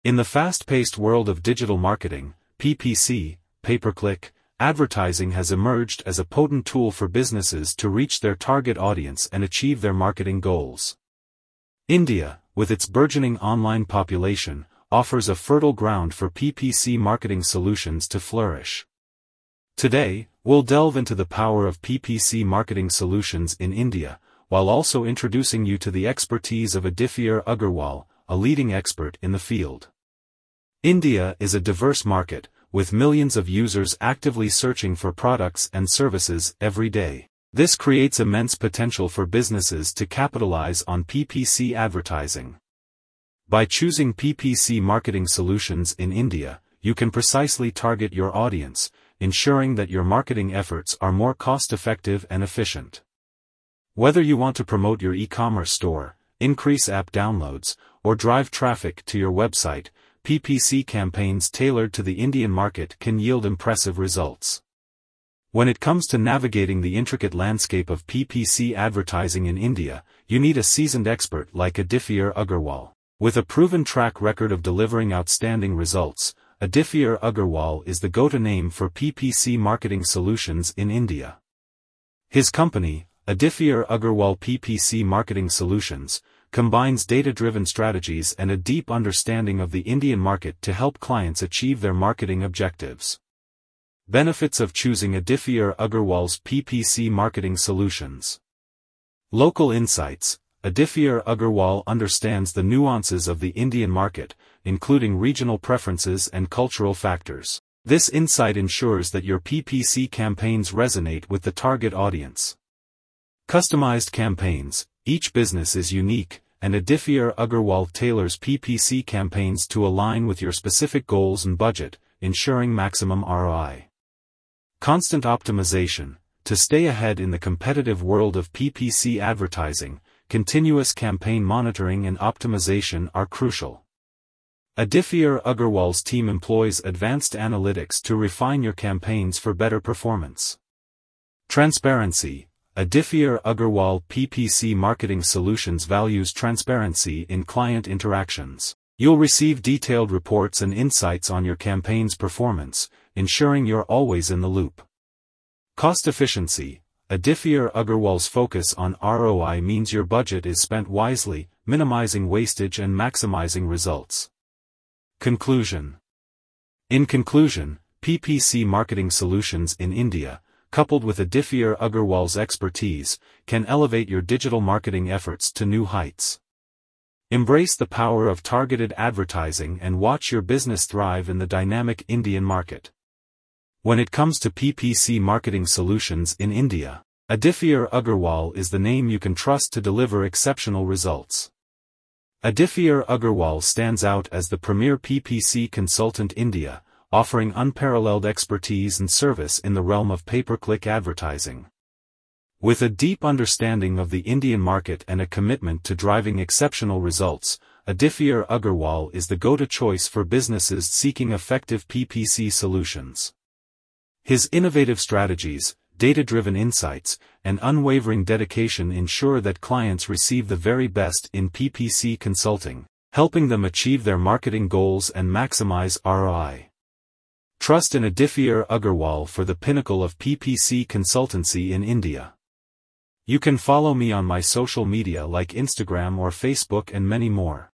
In the fast-paced world of digital marketing, PPC, pay-per-click, advertising has emerged as a potent tool for businesses to reach their target audience and achieve their marketing goals. India, with its burgeoning online population, offers a fertile ground for PPC marketing solutions to flourish. Today, we'll delve into the power of PPC marketing solutions in India, while also introducing you to the expertise of Aditya Agarwal, a leading expert in the field. India is a diverse market, with millions of users actively searching for products and services every day. This creates immense potential for businesses to capitalize on PPC advertising. By choosing PPC marketing solutions in India, you can precisely target your audience, ensuring that your marketing efforts are more cost-effective and efficient. Whether you want to promote your e-commerce store, increase app downloads, or drive traffic to your website, PPC campaigns tailored to the Indian market can yield impressive results. When it comes to navigating the intricate landscape of PPC advertising in India, you need a seasoned expert like Aditya Agarwal. With a proven track record of delivering outstanding results, Aditya Agarwal is the go-to name for PPC marketing solutions in India. His company, Aditya Agarwal PPC Marketing Solutions, combines data-driven strategies and a deep understanding of the Indian market to help clients achieve their marketing objectives. Benefits of choosing Aditya Agarwal's PPC marketing solutions. Local insights. Aditya Agarwal understands the nuances of the Indian market, including regional preferences and cultural factors. This insight ensures that your PPC campaigns resonate with the target audience. Customized campaigns. Each business is unique, and Aditya Agarwal tailors PPC campaigns to align with your specific goals and budget, ensuring maximum ROI. Constant optimization. To stay ahead in the competitive world of PPC advertising, continuous campaign monitoring and optimization are crucial. Aditya Agarwal's team employs advanced analytics to refine your campaigns for better performance. Transparency. Aditya Agarwal PPC Marketing Solutions values transparency in client interactions. You'll receive detailed reports and insights on your campaign's performance, ensuring you're always in the loop. Cost efficiency. Aditya Agarwal's focus on ROI means your budget is spent wisely, minimizing wastage and maximizing results. Conclusion. In conclusion, PPC marketing solutions in India, coupled with Aditya Agarwal's expertise, can elevate your digital marketing efforts to new heights. Embrace the power of targeted advertising and watch your business thrive in the dynamic Indian market. When it comes to PPC marketing solutions in India, Aditya Agarwal is the name you can trust to deliver exceptional results. Aditya Agarwal stands out as the premier PPC consultant in India, offering unparalleled expertise and service in the realm of pay-per-click advertising. With a deep understanding of the Indian market and a commitment to driving exceptional results, Aditya Agarwal is the go-to choice for businesses seeking effective PPC solutions. His innovative strategies, data-driven insights, and unwavering dedication ensure that clients receive the very best in PPC consulting, helping them achieve their marketing goals and maximize ROI. Trust in Aditya Agarwal for the pinnacle of PPC consultancy in India. You can follow me on my social media like Instagram or Facebook and many more.